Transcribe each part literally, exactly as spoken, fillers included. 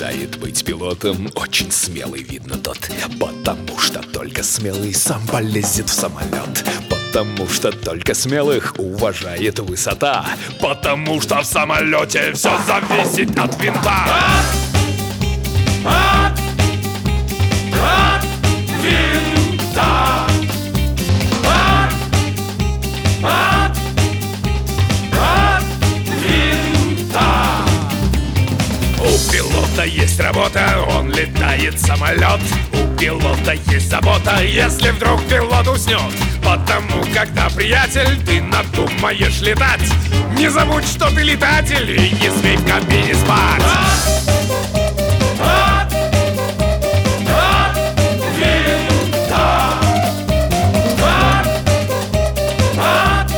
мечтает быть пилотом, очень смелый, видно, тот. Потому что только смелый сам полезет в самолет. Потому что только смелых уважает высота. Потому что в самолете все зависит от винта. От, от, от винта. От, от, от винта. У пилота есть работа, он летает самолет. У пилота есть забота, если вдруг пилот уснет. Потому, когда, приятель, ты надумаешь летать, не забудь, что ты летатель, и не смей в кабине спать. От, от, от винта. От, от,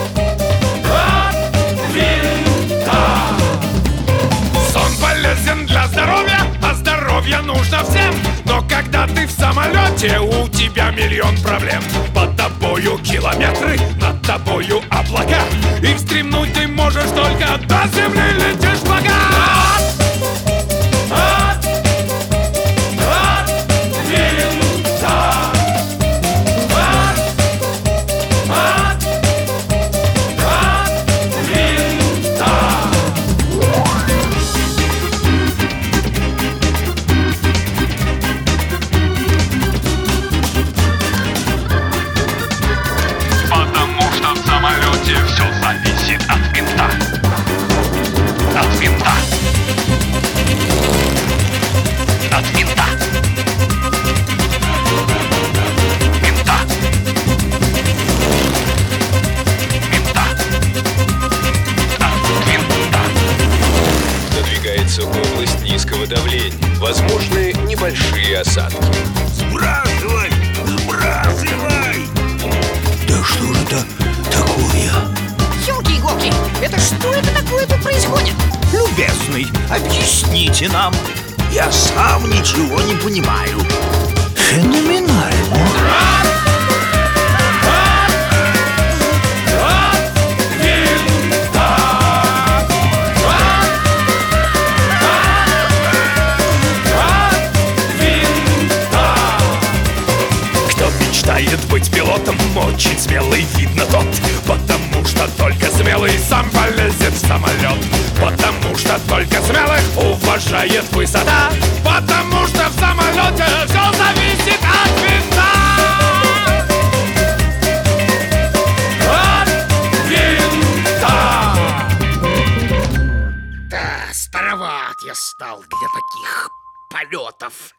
от винта. Сон полезен для здоровья, а здоровье нужно всем. Но когда ты в самолете, у тебя миллион проблем. Под тобою километры, над тобою облака, и встремнуть ты можешь только до земли, летишь пока. От, от винта. От, от, от винта. Потому что в самолете все зависит от винта. От винта. От винта. Винта. Винта. От винта. Надвигается область низкого давления. Возможны небольшие осадки. Сбрасывай! Сбрасывай! Да что же это такое? Ёлки-иголки, это что это такое тут происходит? Любезный, объясните нам. Я сам ничего не понимаю. Феноменально. Мечтает быть пилотом, очень смелый, видно, тот. Потому что только смелый сам полезет в самолет. Потому что только смелых уважает высота. Потому что в самолете все зависит от винта. От винта. Да, староват я стал для таких полетов.